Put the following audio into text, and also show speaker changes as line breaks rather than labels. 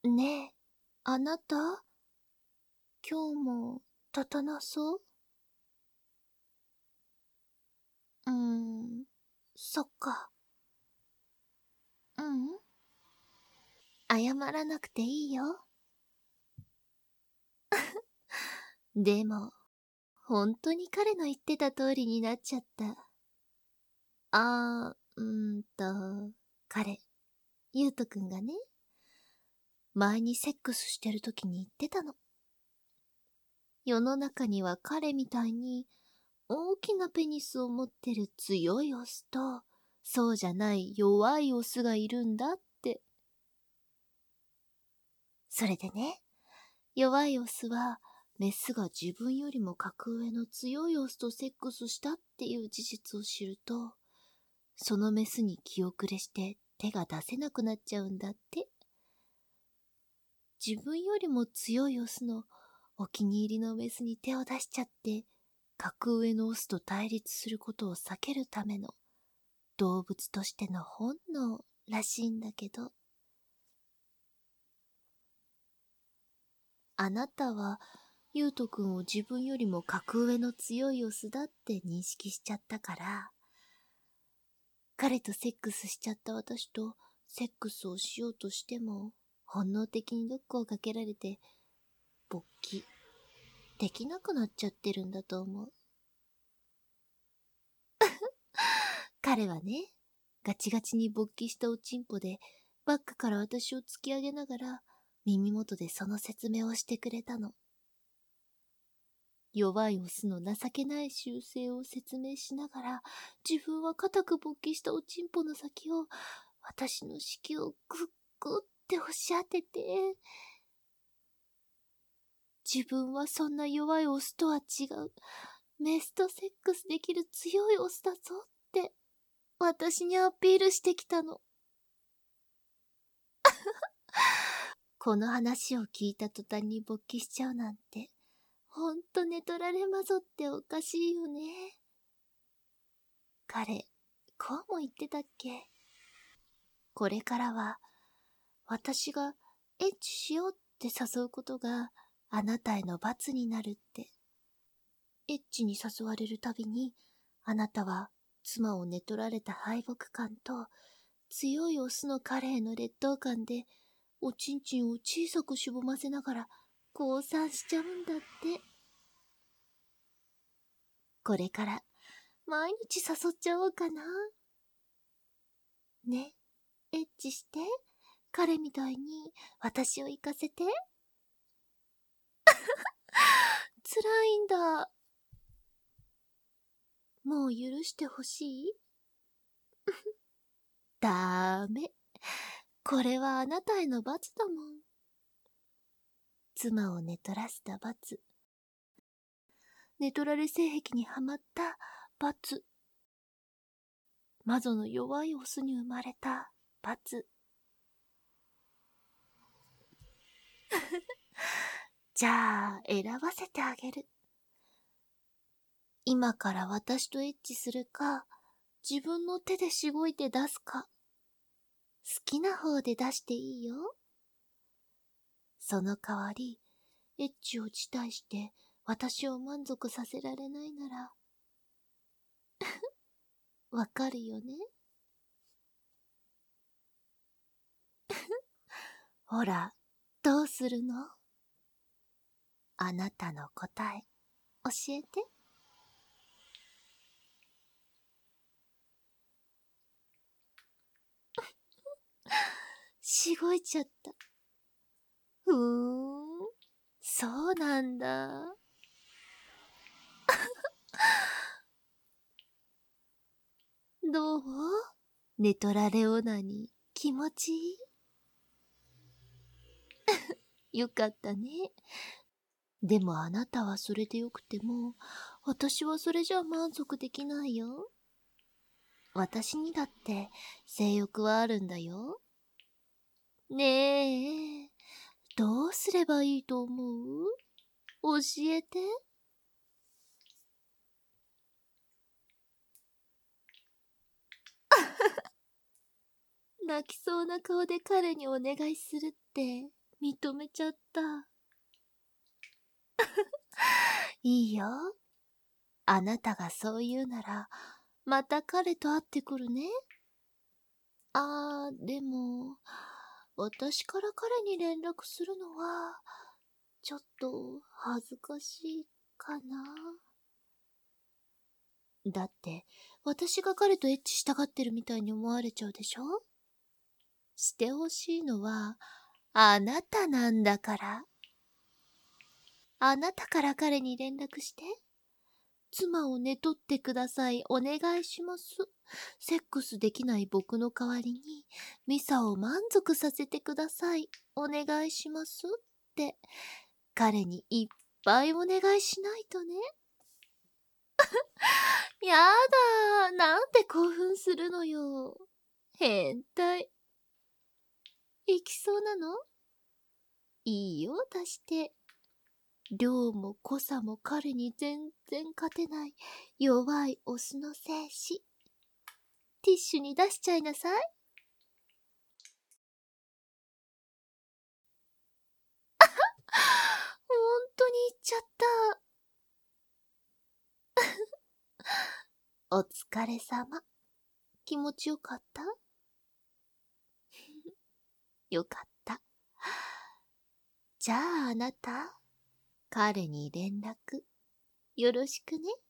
ねえ、あなた、今日も立たなそう？そっか。うん。謝らなくていいよ。でも、本当に彼の言ってた通りになっちゃった。彼、ゆうとくんがね、前にセックスしてる時に言ってたの。世の中には彼みたいに大きなペニスを持ってる強いオスと、そうじゃない弱いオスがいるんだって。それでね、弱いオスはメスが自分よりも格上の強いオスとセックスしたっていう事実を知ると、そのメスに気後れして手が出せなくなっちゃうんだって。自分よりも強いオスのお気に入りのメスに手を出しちゃって、格上のオスと対立することを避けるための動物としての本能らしいんだけど、あなたはゆうとくんを自分よりも格上の強いオスだって認識しちゃったから、彼とセックスしちゃった私とセックスをしようとしても、本能的にノックをかけられて、勃起できなくなっちゃってるんだと思う。彼はね、ガチガチに勃起したおちんぽで、バックから私を突き上げながら、耳元でその説明をしてくれたの。弱いオスの情けない習性を説明しながら、自分は固く勃起したおちんぽの先を、私の子宮をグッグッって押し当てて、自分はそんな弱いオスとは違う、メスとセックスできる強いオスだぞって、私にアピールしてきたの。この話を聞いた途端に勃起しちゃうなんて、ほんと寝取られまぞっておかしいよね。彼、こうも言ってたっけ？これからは、私がエッチしようって誘うことがあなたへの罰になるって。エッチに誘われるたびに、あなたは妻を寝取られた敗北感と強いオスの彼への劣等感でおちんちんを小さくしぼませながら降参しちゃうんだって。これから毎日誘っちゃおうかな。ね、エッチして、彼みたいに私を行かせて。辛いんだ。もう許してほしい？ダメ。これはあなたへの罰だもん。妻を寝取らせた罰。寝取られ性癖にはまった罰。魔女の弱いオスに生まれた罰。じゃあ、選ばせてあげる。今から私とエッチするか、自分の手でしごいて出すか、好きな方で出していいよ。その代わり、エッチを辞退して私を満足させられないなら、わかるよね？ほら、どうするの？あなたの答え、教えて。しごいちゃった。そうなんだ。どう？寝取られオナニー、気持ちいい？よかったね。でもあなたはそれでよくても、私はそれじゃ満足できないよ。私にだって性欲はあるんだよ。ねえ、どうすればいいと思う？教えて。泣きそうな顔で彼にお願いするって認めちゃった。いいよ。あなたがそう言うなら、また彼と会ってくるね。でも、私から彼に連絡するのは、ちょっと恥ずかしいかな。だって、私が彼とエッチしたがってるみたいに思われちゃうでしょ？してほしいのは、あなたなんだから。あなたから彼に連絡して。妻を寝取ってください。お願いします。セックスできない僕の代わりに、ミサを満足させてください。お願いします。って、彼にいっぱいお願いしないとね。やだー。なんて興奮するのよ。変態。行きそうなの？いいよ、出して。量も濃さも彼に全然勝てない弱いオスの精子。ティッシュに出しちゃいなさい。本当に言っちゃった。お疲れ様。気持ちよかった？よかった。じゃああなた、彼に連絡よろしくね。